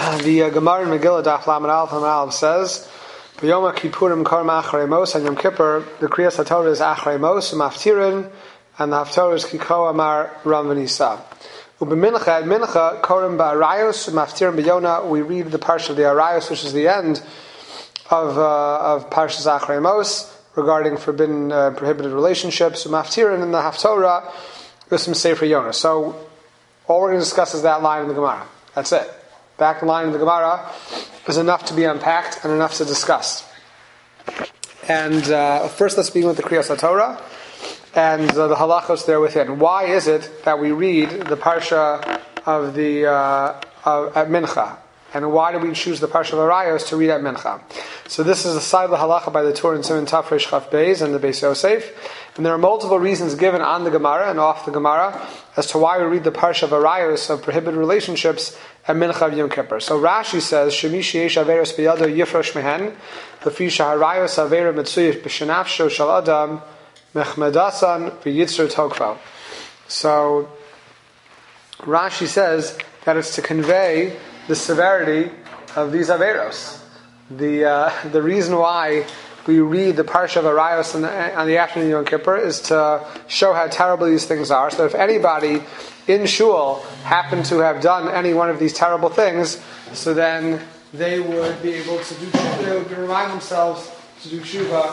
The Gemara in Megillah Daf Lamed Aleph says, "B'Yom Kippurim Karma Achrei Mos." On Yom Kippur, the Kriyas HaTorah is Achrei Mos, Maftirin, and the Haftorah is Kiko Amar Ram V'Nisa. U'B'Mincha at Mincha Korim Ba'Arayos Maftirin B'Yona. We read the parsha of the Arayos, which is the end of Parshas Achrei Mos, regarding forbidden, prohibited relationships. Maftirin in the Haftorah with some Sefer Yonah. So all we're going to discuss is that line in the Gemara. That's it. Back line in the Gemara is enough to be unpacked and enough to discuss. And first, let's begin with the Kriyas HaTorah and the halachos there within. Why is it that we read the parsha of the at Mincha, and why do we choose the parsha of Arayos to read at Mincha? So this is the side of the halacha by the Torah in Siman Tafresh Chaf Beis and the Beis Yosef, and there are multiple reasons given on the Gemara and off the Gemara as to why we read the parsha of Arayos of prohibited relationships at Mincha of Yom Kippur. So Rashi says, "Shemi sheyesh averos biyado yifrosh mehen, lefi shaharayos avera mitzuyish b'shenafsho shel adam mechmedasan v'yitzur tokvo." So Rashi says that it's to convey the severity of these averos. The reason why we read the parsha of Arayos on the afternoon of Yom Kippur is to show how terrible these things are. So if anybody in shul happened to have done any one of these terrible things, so then they would be able to remind themselves to do tshuva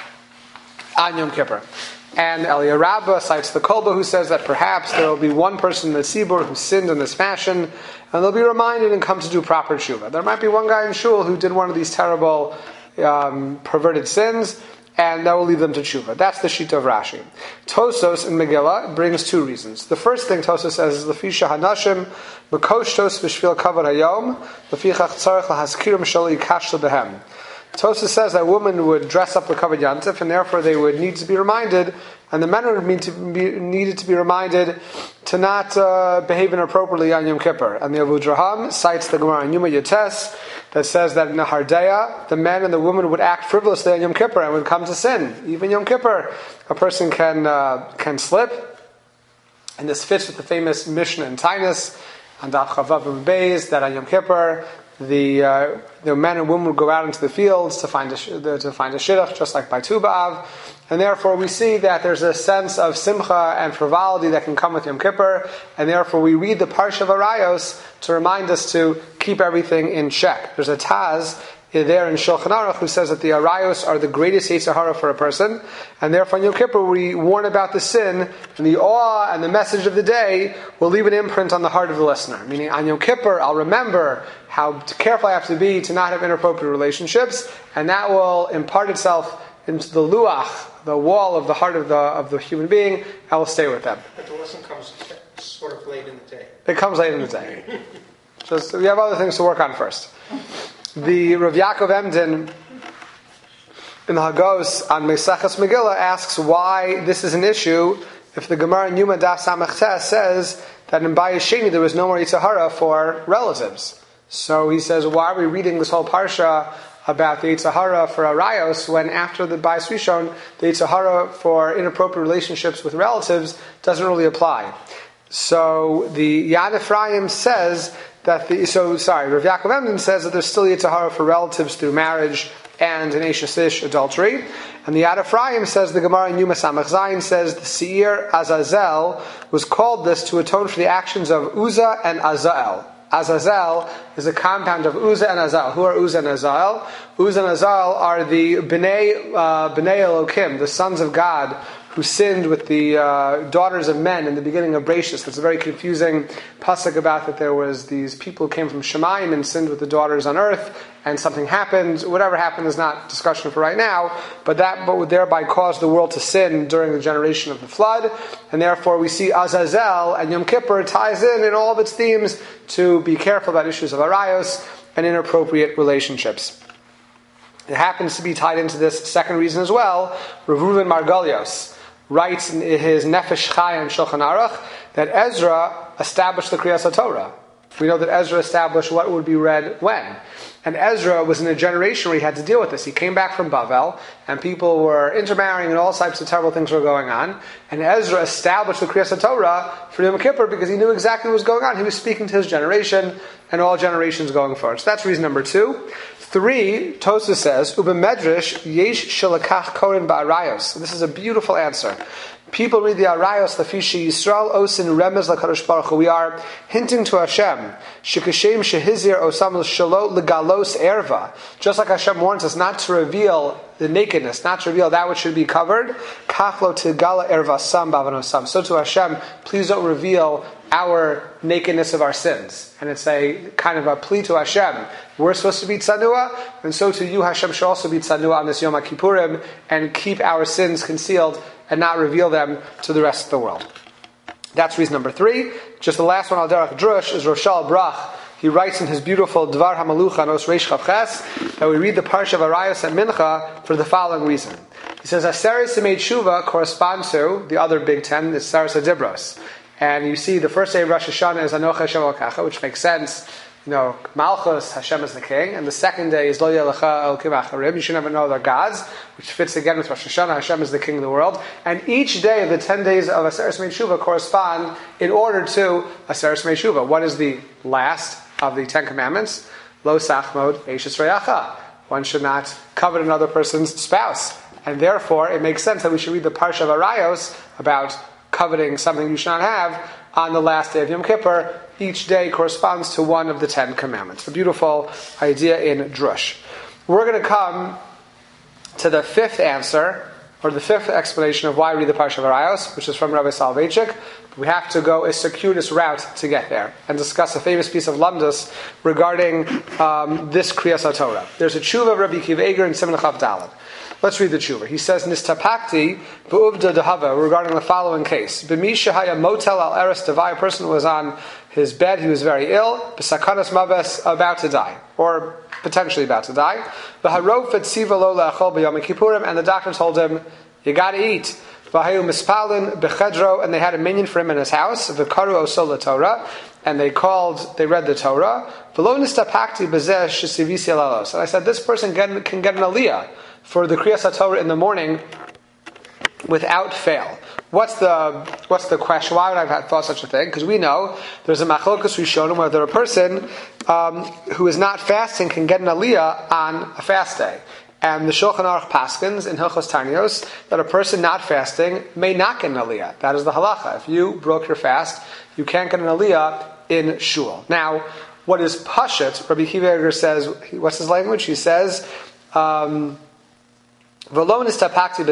on Yom Kippur. And Eliyahu Rabbah cites the Kolba, who says that perhaps there will be one person in the Tzibur who sinned in this fashion, and they'll be reminded and come to do proper tshuva. There might be one guy in shul who did one of these terrible perverted sins, and that will lead them to tshuva. That's the shita of Rashi. Tosos in Megillah brings two reasons. The first thing Tosos says is Lefisha Hanashim Mekoshtos V'Shvil Kavod Hayom Lefichach Tzarech LaHaskirim Shelo Yikashlo Behem. Tosos says that women would dress up the Kavod Yantif, and therefore they would need to be reminded, and the men would needed to be reminded to not behave inappropriately on Yom Kippur. And the Abu Draham cites the Gemara in Yuma Yates that says that in the Hardeya, the men and the women would act frivolously on Yom Kippur and would come to sin. Even Yom Kippur, a person can slip, and this fits with the famous Mishnah in Tainus on Daf Chavav and Beis that on Yom Kippur the men and women would go out into the fields to find a shidduch, just like by Tu B'Av, and therefore we see that there's a sense of simcha and frivolity that can come with Yom Kippur, and therefore we read the parsha of Arayos to remind us to keep everything in check. There's a Taz there in Shulchan Aruch who says that the Arayos are the greatest Yetzer Hara for a person, and therefore on Yom Kippur we warn about the sin, and the awe and the message of the day will leave an imprint on the heart of the listener. Meaning on Yom Kippur I'll remember how careful I have to be to not have inappropriate relationships, and that will impart itself into the luach, the wall of the heart of the human being. I will stay with them. But the lesson comes sort of late in the day. It comes late in the day. Just we have other things to work on first. The Rav Yaakov Emden in the Hagos on Meseches Megillah asks why this is an issue if the Gemara in Yuma Daf Samach Tes says that in Bayis Sheni there was no more Yetzer Hara for relatives. So he says, why are we reading this whole parsha about the Yetzer Hara for Arayos when after the Bayis Rishon the Yetzer Hara for inappropriate relationships with relatives doesn't really apply? So the Yad Ephraim says that Rav Yaakov Emden says that there's still Yetzer Hara for relatives through marriage and in Eshes Ish adultery. And the Yad Ephraim says, the Gemara in Yuma Samach Zayin says the Seir Azazel was called this to atone for the actions of Uzzah and Azael. Azazel is a compound of Uzzah and Azael. Who are Uzzah and Azael? Uzzah and Azael are the Bnei Elokim, the sons of God, who sinned with the daughters of men in the beginning of Bereshis. That's a very confusing pasuk about that there was these people who came from Shemayim and sinned with the daughters on earth, and something happened. Whatever happened is not discussion for right now, but would thereby cause the world to sin during the generation of the flood, and therefore we see Azazel and Yom Kippur ties in all of its themes to be careful about issues of Arayos and inappropriate relationships. It happens to be tied into this second reason as well. Rav Reuven Margolios writes in his Nefesh Chai on Shulchan Aruch that Ezra established the Kriyas HaTorah. We know that Ezra established what would be read when. And Ezra was in a generation where he had to deal with this. He came back from Bavel, and people were intermarrying, and all types of terrible things were going on. And Ezra established the Kriyas HaTorah for Yom Kippur because he knew exactly what was going on. He was speaking to his generation, and all generations going forward. So that's reason number 2. 3, Tosfos says, Ubemedrash yesh shalakach korin ba'arayos. This is a beautiful answer. People read the Arayos, Lafishi Yisrael, Osin Remez LaKadosh Baruch Hu. We are hinting to Hashem, Shekashem Shehizir Osam Shalo Legalos Erva. Just like Hashem warns us not to reveal the nakedness, not to reveal that which should be covered. Kachlo Tigala Erva Sam Bavanosam. So to Hashem, please don't reveal our nakedness of our sins. And it's a kind of a plea to Hashem. We're supposed to be tzanua, and so to you, Hashem should also be tzanua on this Yom HaKippurim and keep our sins concealed and not reveal them to the rest of the world. That's reason number 3. Just the last one, Al Derech Drush, is Roshal Brach. He writes in his beautiful Dvar HaMalucha, Nos Reish Chavches, that we read the Parsha of Arayos and Mincha for the following reason. He says, Aseres Yemei Tshuva correspond to the other big 10, the Aseres HaDibros. And you see the first day of Rosh Hashanah is Anoch Hashem Elokecha, which makes sense. You know, Malchus, Hashem is the king, and the second day is Lo Yelecha Elokim Acharim. You should never know other gods, which fits again with Rosh Hashanah. Hashem is the king of the world, and each day of the 10 days of Aseres Yemei Tshuva correspond in order to Aseres Yemei Tshuva. What is the last of the 10 commandments? Lo Sachmod Eishes Reyacha. One should not covet another person's spouse, and therefore it makes sense that we should read the Parsha of Arayos about coveting something you should not have on the last day of Yom Kippur. Each day corresponds to one of the 10 commandments. A beautiful idea in Drush. We're going to come to the 5th answer, or the 5th explanation of why we read the Parsha of Arayos, which is from Rabbi Soloveitchik. We have to go a circuitous route to get there and discuss a famous piece of Lamdus regarding this Kriyas HaTorah. There's a tshuva of Rabbi Akiva Eiger in Siman Chav Daled. Let's read the tshuva. He says, Nistapakti b'uvda dehava, regarding the following case. B'misha haya motel al eres devai, a person who was on his bed, he was very ill, b'sakanas maves, about to die, or potentially about to die. V'harov etziva lo le'achol b'yom kippurim, and the doctor told him, you gotta eat. V'hayu mispalin b'chedro, and they had a minion for him in his house, v'karu osol Torah, and they read the Torah. V'lo nistapakti b'zeh shesivisi alalos. And I said, this person can get an aliyah for the Kriyas HaTorah in the morning without fail. What's the question? Why would I have thought such a thing? Because we know there's a machlokas rishonim whether a person who is not fasting can get an aliyah on a fast day. And the Shulchan Aruch paskins in Hilchos Tanios that a person not fasting may not get an aliyah. That is the halacha. If you broke your fast, you can't get an aliyah in shul. Now, what is pashut? Rabbi Akiva Eiger says, what's his language? He says, they said,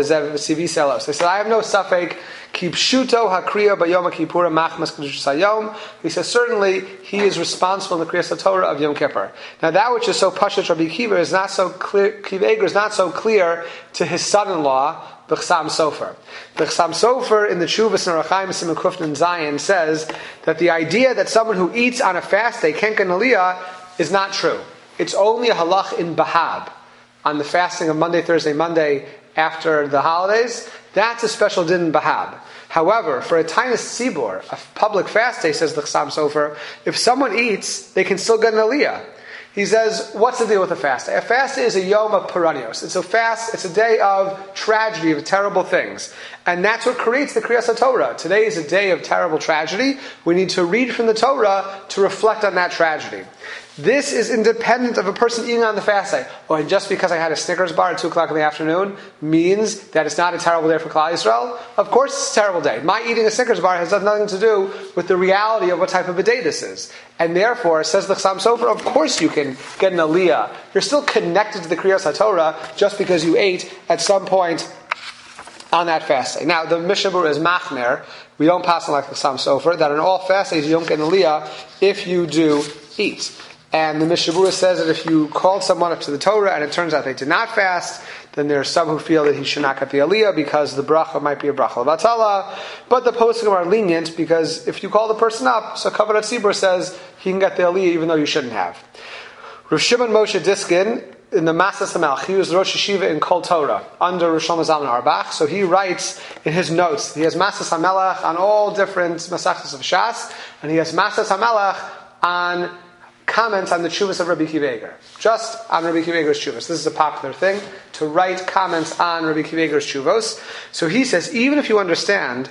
I have no suffix. Kipshuto hakriya bayom kippur machmas kedushas hayom. He says certainly he is responsible in the Kriyas HaTorah of Yom Kippur. Now that which is so pashut Rabbi Akiva is not so clear. Akiva Eiger is not so clear to his son-in-law B'chsam Sofer. B'chsam Sofer in the Tshuvas and Arachaim Siman Kufnin Zion says that the idea that someone who eats on a fast day can't get an aliyah is not true. It's only a halach in Bahab. On the fasting of Monday, Thursday, Monday after the holidays, that's a special din in Bahab. However, for a Tainus Tzibur, a public fast day, says the Chassam Sofer, if someone eats, they can still get an aliyah. He says, what's the deal with a fast day? A fast day is a yom of perennios. It's a fast, it's a day of tragedy, of terrible things. And that's what creates the Kriyas HaTorah. Today is a day of terrible tragedy. We need to read from the Torah to reflect on that tragedy. This is independent of a person eating on the fast day. Oh, and just because I had a Snickers bar at 2 o'clock in the afternoon means that it's not a terrible day for Klal Yisrael? Of course it's a terrible day. My eating a Snickers bar has nothing to do with the reality of what type of a day this is. And therefore, says the Chassam Sofer, of course you can get an aliyah. You're still connected to the Kriyas HaTorah just because you ate at some point on that fast day. Now, the Mishnah Berurah is machmer. We don't pass on like the Chassam Sofer, that on all fast days you don't get an aliyah if you do eat. And the Mishnah Berurah says that if you called someone up to the Torah and it turns out they did not fast, then there are some who feel that he should not get the aliyah because the bracha might be a bracha l'batala. But the poskim are lenient because if you call the person up, so Kavod HaTzibur says he can get the aliyah even though you shouldn't have. Rav Shimon Moshe Diskin, in the Masas HaMelech, he was Rosh Yeshiva in Kol Torah under Rosh Shlomo Zalman Auerbach. So he writes in his notes, he has Masas HaMelech on all different Masachos of Shas, and he has Masas HaMelech on comments on the Tshuvas of Rabbi Akiva Eiger. Just on Rabbi Akiva Eiger's Tshuvas. This is a popular thing, to write comments on Rabbi Akiva Eiger's Tshuvos. So he says, even if you understand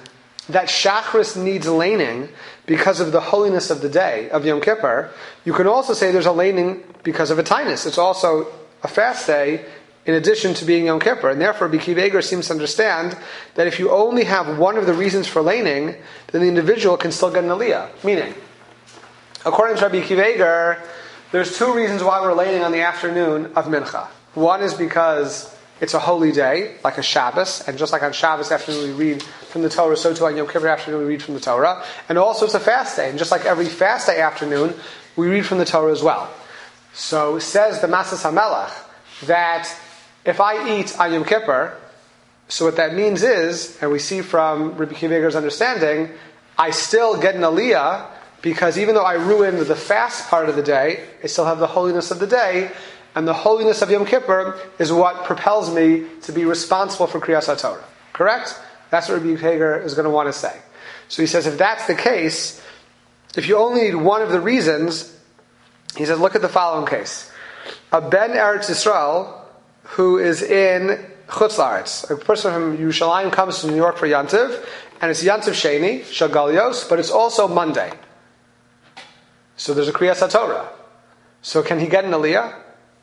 that Shachris needs laning because of the holiness of the day of Yom Kippur, you can also say there's a laning because of a tainus. It's also a fast day in addition to being Yom Kippur. And therefore, Rabbi Akiva Eiger seems to understand that if you only have one of the reasons for laning, then the individual can still get an aliyah. Meaning, according to Rabbi Akiva Eiger, there's two reasons why we're laning on the afternoon of Mincha. One is because it's a holy day, like a Shabbos, and just like on Shabbos afternoon we read from the Torah, so too on Yom Kippur afternoon we read from the Torah. And also it's a fast day, and just like every fast day afternoon, we read from the Torah as well. So says the Masas HaMelech that if I eat on Yom Kippur, so what that means is, and we see from Rabbi Akiva Eiger's understanding, I still get an aliyah, because even though I ruined the fast part of the day, I still have the holiness of the day, and the holiness of Yom Kippur is what propels me to be responsible for Kriyas HaTorah. Correct? That's what Rabbi Akiva Eiger is going to want to say. So he says, if that's the case, if you only need one of the reasons, he says, look at the following case. A Ben Eretz Yisrael who is in Chutz La'aretz. A person from Yerushalayim comes to New York for Yantiv, and it's Yantiv Sheni, Shagalios, but it's also Monday. So there's a Kriyas HaTorah. So can he get an aliyah?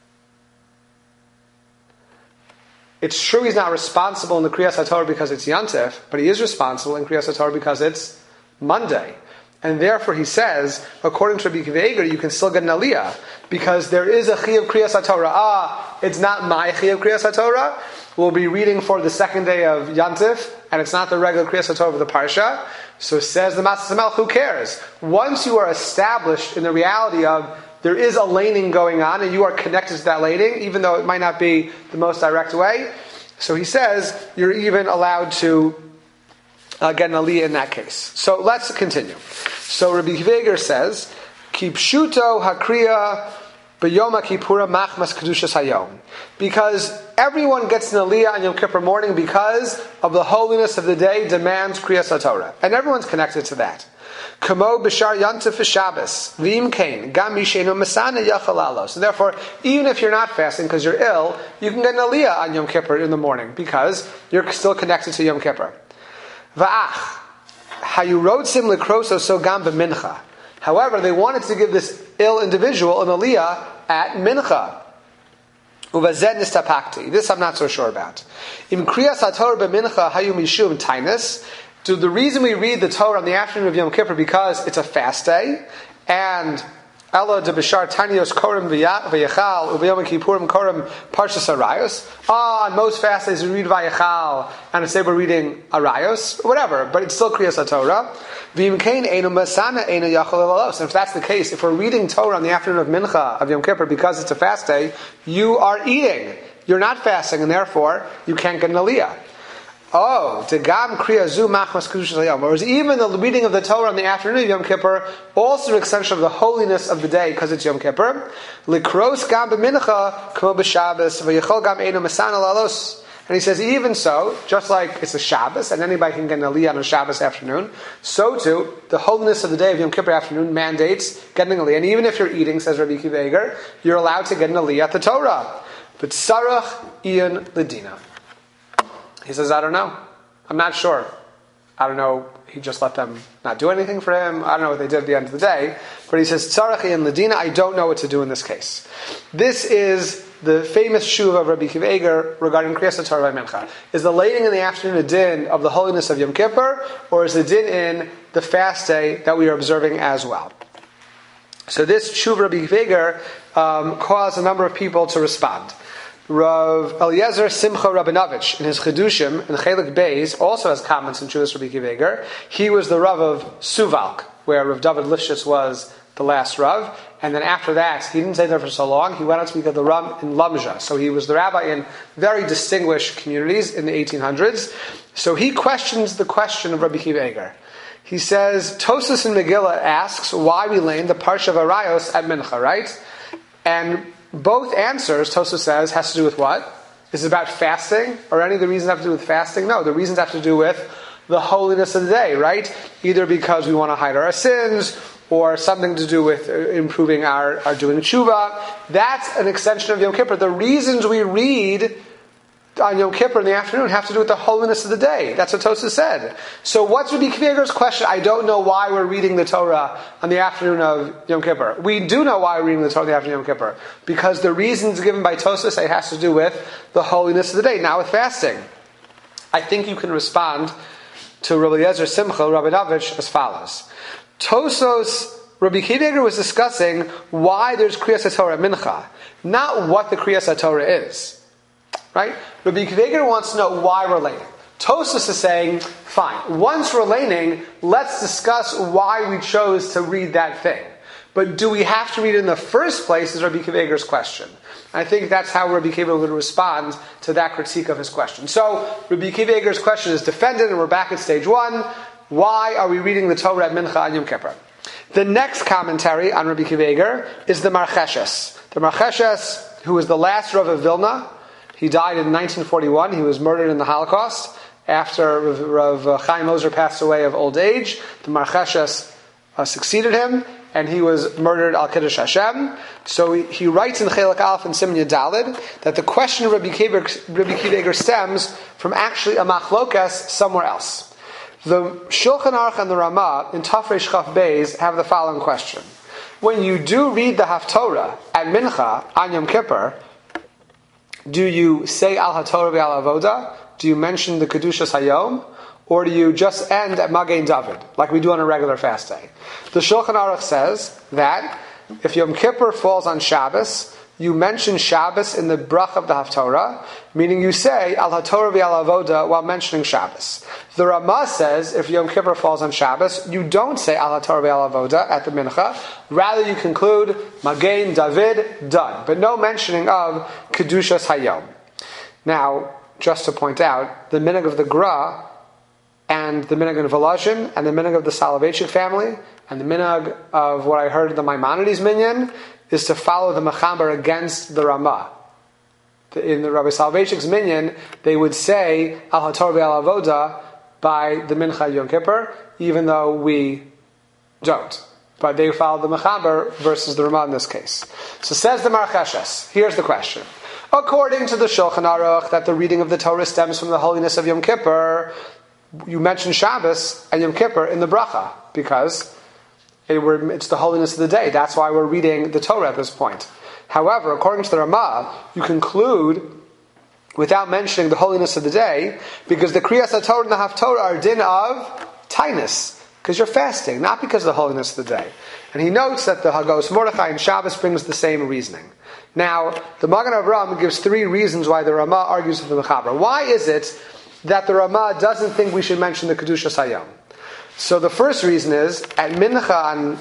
It's true he's not responsible in the Kriyas HaTorah because it's Yantif, but he is responsible in Kriyas HaTorah because it's Monday. And therefore he says, according to Rabbi Akiva Eiger, you can still get an aliyah, because there is a Chiyuv Kriyas HaTorah. It's not my Chiyuv Kriyas HaTorah. We'll be reading for the second day of Yantif, and it's not the regular Kriyas HaTorah of the Parsha. So says the Masas HaMelech, who cares? Once you are established in the reality of there is a laning going on, and you are connected to that laning, even though it might not be the most direct way. So he says you're even allowed to get an aliyah in that case. So let's continue. So Rabbi Akiva Eiger says, Ki pshuto hakriya b'yom kippura machmas kedushas hayom. Because everyone gets an aliyah on Yom Kippur morning because of the holiness of the day demands Kriyas HaTorah. And everyone's connected to that. Kamo b'shar yantif v'Shabbos v'im kain gam mishenu masana yachalalo. So therefore, even if you're not fasting because you're ill, you can get an aliyah on Yom Kippur in the morning because you're still connected to Yom Kippur. Va'ach hayurotzim lekroso so gam b'mincha. However, they wanted to give this ill individual an aliyah at mincha. Uvazed nistapakti. This I'm not so sure about. Im kriyas haTorah b'mincha hayu mishum tainus. So the reason we read the Torah on the afternoon of Yom Kippur because it's a fast day, and Ella de Bishar Tanios Korim Vayachal Uvayom Kippurim Korim Parshas Arayos. On most fast days we read Vayachal, and instead we're reading Arayos, whatever, but it's still Kriyas HaTorah. V'im kain einu masana einu yachal elalos. And if that's the case, if we're reading Torah on the afternoon of Mincha of Yom Kippur because it's a fast day, you are eating. You're not fasting, and therefore you can't get an aliyah. Oh, degam kriya zu machmas kedushas hayom. Whereas even the reading of the Torah on the afternoon of Yom Kippur, also an extension of the holiness of the day because it's Yom Kippur. Likros gam b'mincha kmo b'Shabbos v'yichol gam einu masana lalos. And he says, even so, just like it's a Shabbos, and anybody can get an aliyah on a Shabbos afternoon, so too, the holiness of the day of Yom Kippur afternoon mandates getting an aliyah. And even if you're eating, says Rabbi Akiva Eiger, you're allowed to get an aliyah at the Torah. But sarach ian ledina. He says, I don't know. I'm not sure. I don't know. He just let them not do anything for him. I don't know what they did at the end of the day. But he says, Tzarachi and Ladina, I don't know what to do in this case. This is the famous shuv of Rabbi Akiva Eiger regarding Kriyas HaTorah by Mincha. Is the laying in the afternoon a din of the holiness of Yom Kippur, or is the din in the fast day that we are observing as well? So this shuv of Rabbi Akiva Eiger caused a number of people to respond. Rav Eliezer Simcha Rabinovich in his Chedushim in Chelik Beis also has comments in Chuvas Rabbi Akiva Eiger. He was the Rav of Suvalk, where Rav David Lifshitz was the last Rav, and then after that, he didn't stay there for so long. He went on to become the Rav in Lamja. So he was the rabbi in very distinguished communities in the 1800s. So he questions the question of Rabbi Akiva Eiger. He says, Tosas in Megillah asks why we lane the Parsha of Arayos at Mincha, right? And both answers, Tosfos says, has to do with what? Is it about fasting? Or any of the reasons have to do with fasting? No, the reasons have to do with the holiness of the day, right? Either because we want to hide our sins, or something to do with improving our doing tshuva. That's an extension of Yom Kippur. The reasons we read on Yom Kippur in the afternoon have to do with the holiness of the day. That's what Tosfos said. So what's Rabbi Akiva Eiger's question? I don't know why we're reading the Torah on the afternoon of Yom Kippur. We do know why we're reading the Torah on the afternoon of Yom Kippur. Because the reasons given by Tosfos say it has to do with the holiness of the day, not with fasting. I think you can respond to Rabbi Eliezer Simcha, Rabinowitz, as follows. Tosfos, Rabbi Akiva Eiger was discussing why there's Kriyas HaTorah at Mincha, not what the Kriyas HaTorah is. Right? Rabbi Akiva Eiger wants to know why we're laning. Tosfos is saying, fine, once we're laning, let's discuss why we chose to read that thing. But do we have to read it in the first place is Rabbi Akiva Eiger's question. I think that's how Rabbi Akiva would respond to that critique of his question. So, Rabbi Akiva Eiger's question is defended, and we're back at stage one. Why are we reading the Torah at Mincha on Yom Kippur? The next commentary on Rabbi Akiva Eiger is the Marcheshes. The Marcheshes, who was the last Rav of Vilna, he died in 1941. He was murdered in the Holocaust after Rav Chaim Ozer passed away of old age. The Marcheshes succeeded him, and he was murdered al Kiddush Hashem. So he writes in Chelek Aleph and Siman Yadalid that the question of Rabbi Akiva Eiger stems from actually a machlokas somewhere else. The Shulchan Aruch and the Ramah in Tafresh Chaf Beis have the following question: when you do read the Haftorah at Mincha on Yom Kippur, do you say Al HaTorah Ve'al Avoda? Do you mention the Kedushas Hayom? Or do you just end at Magen David, like we do on a regular fast day? The Shulchan Aruch says that if Yom Kippur falls on Shabbos, you mention Shabbos in the brach of the Haftorah, meaning you say Al HaTorah Ve'al Avoda while mentioning Shabbos. The Ramah says if Yom Kippur falls on Shabbos, you don't say Al HaTorah Ve'al Avoda at the Mincha. Rather, you conclude Magen David, done. But no mentioning of Kedushas Hayom. Now, just to point out, the minhag of the Gra and the minhag of Volozhin and the minhag of the Soloveitchik family and the minhag of what I heard the Maimonides minyan is to follow the Mechaber against the Ramah. In the Rabbi Soloveitchik's minyan, they would say Al HaTorah Ve'al Avoda by the Mincha Yom Kippur, even though we don't. But they follow the Mechaber versus the Ramah in this case. So says the Marcheshes. Here's the question. According to the Shulchan Aruch, that the reading of the Torah stems from the holiness of Yom Kippur, you mention Shabbos and Yom Kippur in the bracha, because it's the holiness of the day. That's why we're reading the Torah at this point. However, according to the Ramah, you conclude without mentioning the holiness of the day, because the Kriyas HaTorah and the Haftorah are din of tainus, because you're fasting, not because of the holiness of the day. And he notes that the Hagos Mordechai and Shabbos brings the same reasoning. Now, the Magen Avraham gives three reasons why the Ramah argues with the Mechaber. Why is it that the Ramah doesn't think we should mention the Kedushas Hayom? So the first reason is, at Mincha,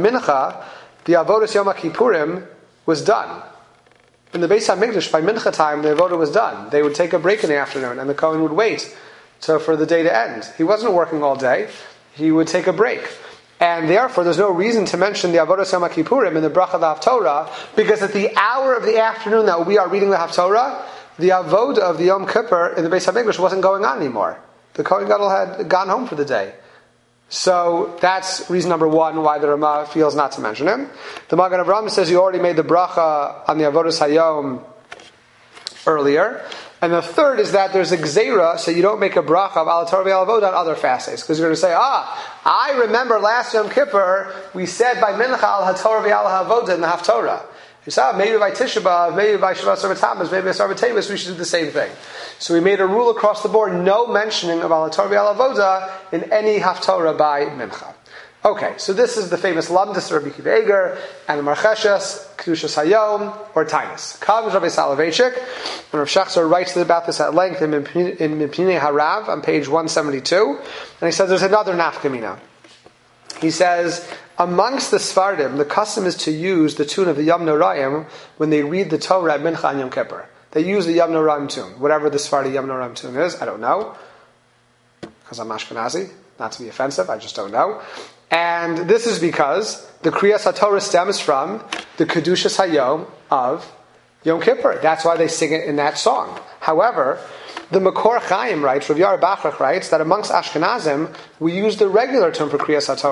the Avodas Yom Kippurim was done. In the Beis HaMikdash, by Mincha time, the Avodah was done. They would take a break in the afternoon, and the Kohen would wait for the day to end. He wasn't working all day. He would take a break. And therefore, there's no reason to mention the Avodas Yom Kippurim in the Bracha of the Haftorah, because at the hour of the afternoon that we are reading the Haftorah, the Avodah of the Yom Kippur in the Beis HaMikdash wasn't going on anymore. The Kohen Gadol had gone home for the day. So that's reason number one why the Ramah feels not to mention him. The Magen Avraham says you already made the bracha on the Avodas Hayom earlier. And the third is that there's a gzeira, so you don't make a bracha of Al HaTorah Ve'al Avoda on other fast days. Because you're going to say, I remember last Yom Kippur, we said by Mincha Al HaTorah Ve'al Avoda in the Haftorah. You said, maybe by Tisha B'Av, maybe by Shabbat Sarbat Tammuz, maybe by Sarbat Tevis, we should do the same thing. So we made a rule across the board, no mentioning of Al HaTorah Ve'al Avoda in any Haftorah by Mincha. Okay, so this is the famous Lamdas of Rabbi Akiva Eiger and the Marcheshes, Kedushas Hayom, or Tainus. Comes Rabbi Soloveitchik, and Rav Shachar writes about this at length in Mipnei Harav on page 172, and he says there's another nafkamina. He says, amongst the Sfardim, the custom is to use the tune of the Yom Noraim when they read the Torah at Mincha and Yom Kippur. They use the Yom Noraim tune, whatever the Sfardi Yom Noraim tune is, I don't know, because I'm Ashkenazi, not to be offensive, I just don't know. And this is because the Kriyas HaTorah stems from the Kedushas Hayom of Yom Kippur. That's why they sing it in that song. However, the Makor Chaim writes, Rav Yair Bachrach writes, that amongst Ashkenazim, we use the regular term for Kriyas HaTorah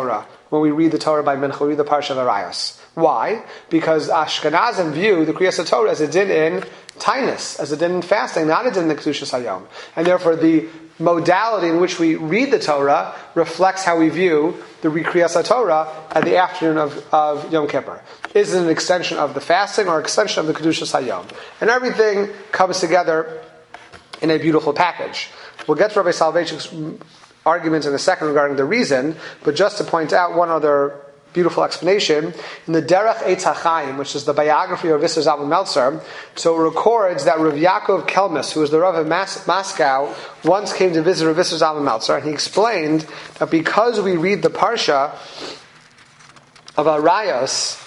when we read the Torah by Mincha, we read the Parsha of Arayos. Why? Because Ashkenazim view the Kriyas HaTorah as a din in tainus, as a din in fasting, not a din in the Kedushas Hayom. And therefore the modality in which we read the Torah reflects how we view the Kriyas HaTorah at the afternoon of Yom Kippur. Is it an extension of the fasting or extension of the Kedushas Hayom? And everything comes together in a beautiful package. We'll get to Rabbi Soloveitchik's arguments in a second regarding the reason, but just to point out one other beautiful explanation, in the Derech Eitz HaChaim, which is the biography of Rav Zalman Meltzer, so it records that Rav Yaakov Kelmis, who was the Rav of Moscow, once came to visit Rav Zalman Meltzer, and he explained that because we read the Parsha of Arayos,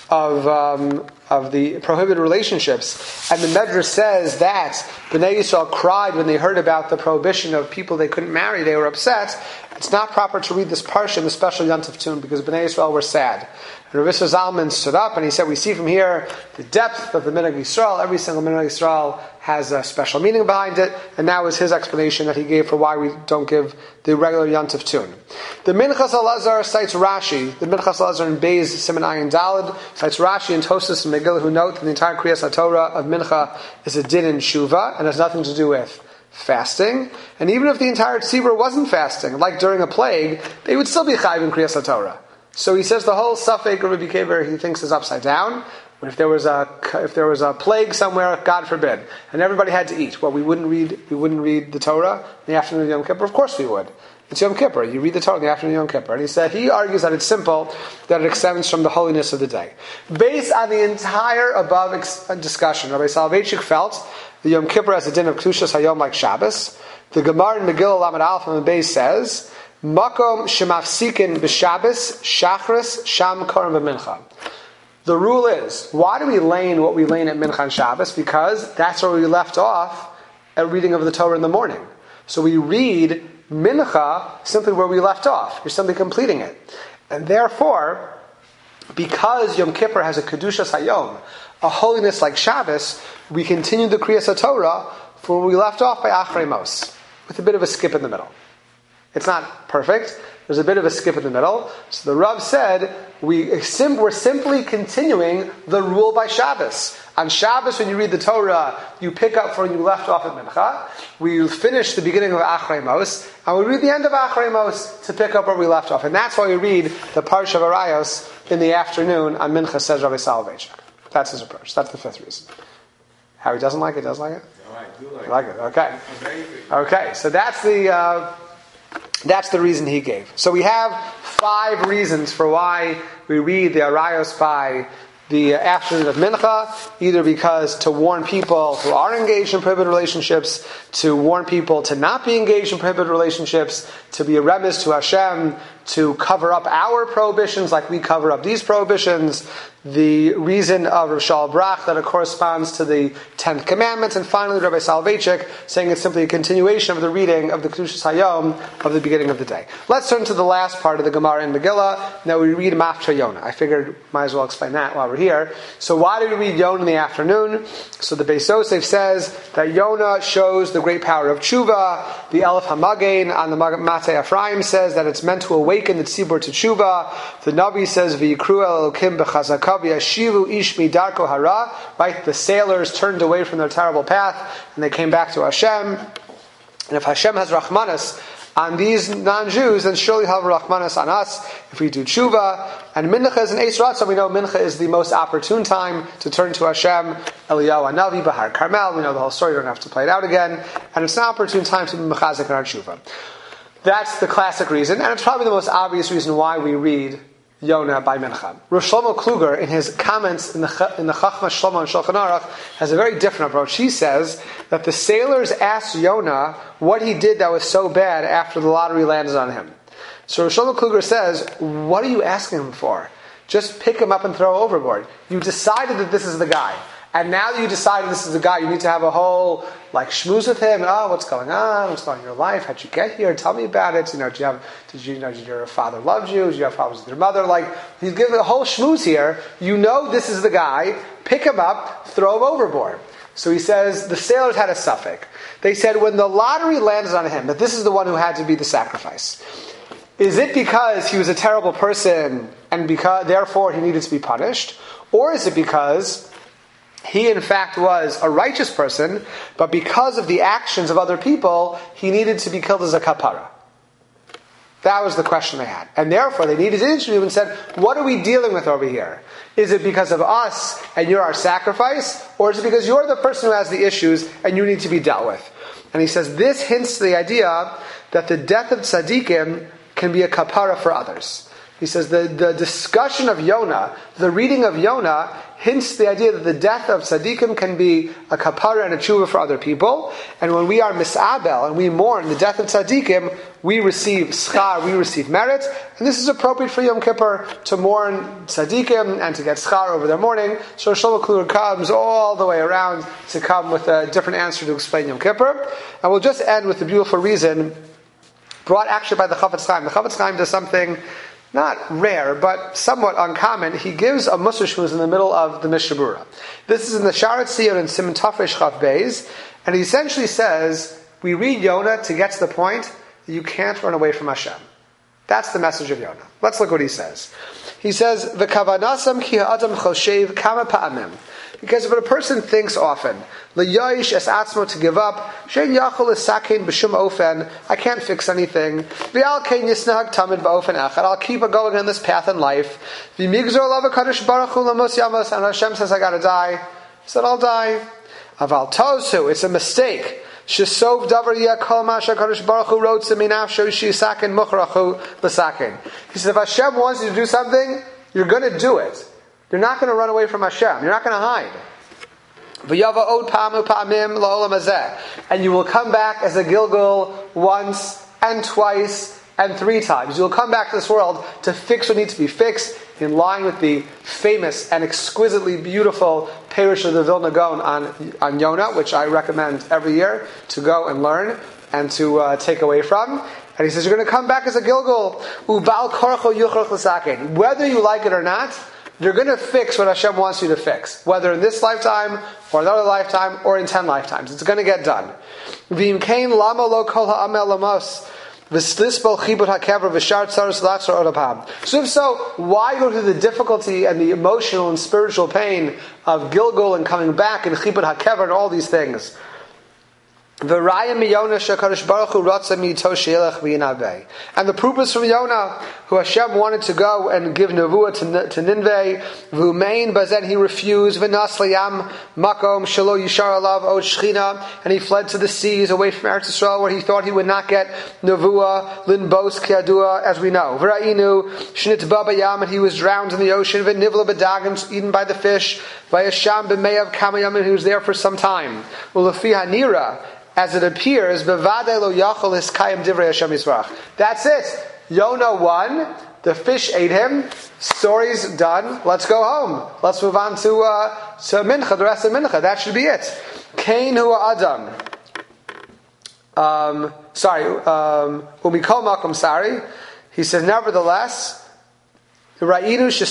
of the prohibited relationships, and the Medrash says that Bnei Yisrael cried when they heard about the prohibition of people they couldn't marry, they were upset. It's not proper to read this parsha in the special Yontif tune because Bnei Yisrael were sad. And Rav Zalman stood up and he said, we see from here the depth of the Minhag Yisrael. Every single Minhag Yisrael has a special meaning behind it, and that was his explanation that he gave for why we don't give the regular Yontif tune. The Minchas Elazar cites Rashi. The Minchas Elazar in Beis Siman Ayin Daled cites Rashi and Tosas and Megillah, who note that the entire Kriyas HaTorah of Mincha is a din in Shuvah and has nothing to do with fasting. And even if the entire tzibur wasn't fasting, like during a plague, they would still be chayiv in Kriyas HaTorah. So he says the whole Safek of Rabbi Kever he thinks is upside down. But if there was a plague somewhere, God forbid, and everybody had to eat, well, we wouldn't read the Torah in the afternoon of Yom Kippur. Of course we would. It's Yom Kippur. You read the Torah in the afternoon of Yom Kippur. And he argues that it's simple, that it extends from the holiness of the day. Based on the entire above discussion, Rabbi Soloveitchik felt the Yom Kippur as a din of Kedushas Hayom like Shabbos. The Gemara in Megillah Lamed Aleph and Beis says, Makom shemafsikin b'Shabbos shachris sham korim b'mincha. The rule is, why do we lane what we lane at Mincha and Shabbos? Because that's where we left off at reading of the Torah in the morning. So we read Mincha simply where we left off. You're simply completing it. And therefore, because Yom Kippur has a Kedushas Hayom, a holiness like Shabbos, we continue the Kriyas HaTorah from where we left off by Achrei Mos, with a bit of a skip in the middle. It's not perfect. There's a bit of a skip in the middle. So the Rav said, we're simply continuing the rule by Shabbos. On Shabbos, when you read the Torah, you pick up from where you left off at Mincha. We finish the beginning of Achrei Mos, and we read the end of Achrei Mos to pick up where we left off. And that's why we read the Parsha of Arayos in the afternoon on Mincha, says Rabbi Soloveitchik. That's his approach. That's the fifth reason. How he doesn't like it? Doesn't like it? No, I do like it. Like it. Okay. Okay. So that's the reason he gave. So we have 5 reasons for why we read the Arayos by the afternoon of Mincha, either because to warn people who are engaged in prohibited relationships, to warn people to not be engaged in prohibited relationships, to be a remiss to Hashem, to cover up our prohibitions like we cover up these prohibitions, the reason of Rav Shaul Brach that it corresponds to the 10th commandments, and finally Rabbi Soloveitchik saying it's simply a continuation of the reading of the Kedushas Hayom of the beginning of the day. Let's turn to the last part of the Gemara in Megillah. Now we read Maftra Yonah. I figured might as well explain that while we're here. So why do we read Yonah in the afternoon? So the Beis Yosef says that Yonah shows the great power of tshuva. The Elef HaMagain on the Matei Ephraim says that it's meant to awaken the tzibur to tshuva. The Navi says V'yikru el Elokim b'chazaka v'yashivu ish midarko hara. Right, the sailors turned away from their terrible path and they came back to Hashem. And if Hashem has Rahmanas on these non-Jews, then surely He'll have Rahmanas on us if we do tshuva. And Mincha is an Eis Ratzon. We know Mincha is the most opportune time to turn to Hashem. Eliyahu Hanavi, Bahar Carmel. We know the whole story. You don't have to play it out again. And it's an opportune time to be mechazik in our tshuva. That's the classic reason, and it's probably the most obvious reason why we read Yonah by Mincha. Rav Shlomo Kluger, in his comments in the Chachma Shlomo and Shulchan Aruch, has a very different approach. He says that the sailors asked Yonah what he did that was so bad after the lottery landed on him. So Rav Shlomo Kluger says, what are you asking him for? Just pick him up and throw overboard. You decided that this is the guy. And now that you decided this is the guy, you need to have a whole schmooze with him. Oh, what's going on? What's going on in your life? How'd you get here? Tell me about it. Did your father love you? Did you have problems with your mother? He's giving a whole schmooze here. You know this is the guy. Pick him up, throw him overboard. So he says the sailors had a suffix. They said when the lottery landed on him, that this is the one who had to be the sacrifice. Is it because he was a terrible person and because therefore he needed to be punished? Or is it because he in fact was a righteous person, but because of the actions of other people, he needed to be killed as a kapara? That was the question they had. And therefore they needed to interview him and said, what are we dealing with over here? Is it because of us and you're our sacrifice? Or is it because you're the person who has the issues and you need to be dealt with? And he says this hints to the idea that the death of tzaddikim can be a kapara for others. He says the discussion of Yonah, the reading of Yonah, hints the idea that the death of tzaddikim can be a kapara and a tshuva for other people. And when we are misabel and we mourn the death of tzaddikim, we receive schar, we receive merit. And this is appropriate for Yom Kippur to mourn tzaddikim and to get schar over their mourning. So Shlomo Kluger comes all the way around to come with a different answer to explain Yom Kippur. And we'll just end with the beautiful reason brought actually by the Chafetz Chaim. The Chafetz Chaim does something not rare, but somewhat uncommon. He gives a Musar Shmuz in the middle of the Mishnah Berurah. This is in the Sharat Sion in Siman Tafresh Chaf Beis, and he essentially says, we read Yonah to get to the point that you can't run away from Hashem. That's the message of Yonah. Let's look what he says. He says, V'kavanasam ki ha'adam choshev kama pa'amim. Because if a person thinks often, L'yoish es atzmo, to give up, shein yachol es sakein b'shum ofen, I can't fix anything, v'al kein yisnahag tamid b'ofen echad, I'll keep going on this path in life, v'migzor alav HaKadosh Baruch Hu lamos yamos, and Hashem says I gotta die, he said I'll die. Aval tozu, it's a mistake. Shesov davar yakol masha HaKadosh Baruch Hu wrote to minafsho shisakin muchrachu l'sakin. He said if Hashem wants you to do something, you're going to do it. You're not going to run away from Hashem. You're not going to hide. And you will come back as a Gilgul once and twice and 3 times. You will come back to this world to fix what needs to be fixed, in line with the famous and exquisitely beautiful Perush of the Vilna Gaon on Yonah, which I recommend every year to go and learn and to take away from. And he says you're going to come back as a Gilgul. Whether you like it or not, you're going to fix what Hashem wants you to fix, whether in this lifetime, or another lifetime, or in 10 lifetimes. It's going to get done. So if so, why go through the difficulty and the emotional and spiritual pain of Gilgul and coming back and Chibud HaKever and all these things? And the proof is from Yonah, who Hashem wanted to go and give Nevuah to Nineveh. V'umein bazen, he refused. V'nas layam makom shelo yishar alav od shchina, and he fled to the seas away from Eretz Yisrael, where he thought he would not get Nevuah. Linbos kiadua, as we know. V'ra'inu shnitba bayam, and he was drowned in the ocean. V'nivla b'dagim, eaten by the fish. V'yasham b'meyav kamayam, and he was there for some time. U'lefi hanira, as it appears, that's it. Yonah won. The fish ate him. Story's done. Let's go home. Let's move on to Mincha, the rest of Mincha. That should be it. Kain hu Adam. Umikol makom sari. He says, nevertheless, but at the end of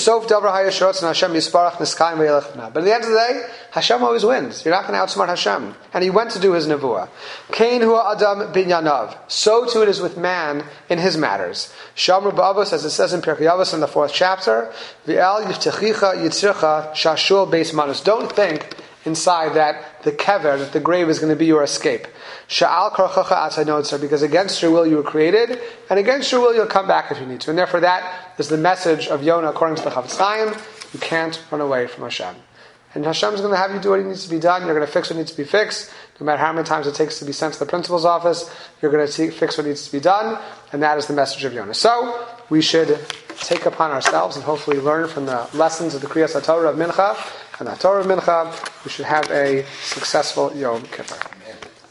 the day, Hashem always wins. You're not going to outsmart Hashem. And he went to do his nevuah. Kain hu adam binyanav. So too it is with man in his matters. Shamru ba'avos, as it says in Pirkei Avos in the 4th chapter, V'el yiftechicha yitzricha shashul beis manus. Don't think inside that the kever, that the grave is going to be your escape. Sha'al karchacha atzay, because against your will you were created, and against your will you'll come back if you need to. And therefore that is the message of Yonah according to the Chafetz Chaim. You can't run away from Hashem. And Hashem is going to have you do what needs to be done. You're going to fix what needs to be fixed. No matter how many times it takes to be sent to the principal's office, you're going to fix what needs to be done. And that is the message of Yonah. So, we should take upon ourselves and hopefully learn from the lessons of the Kriyas HaTorah of Mincha and the Torah of Mincha. We should have a successful Yom Kippur.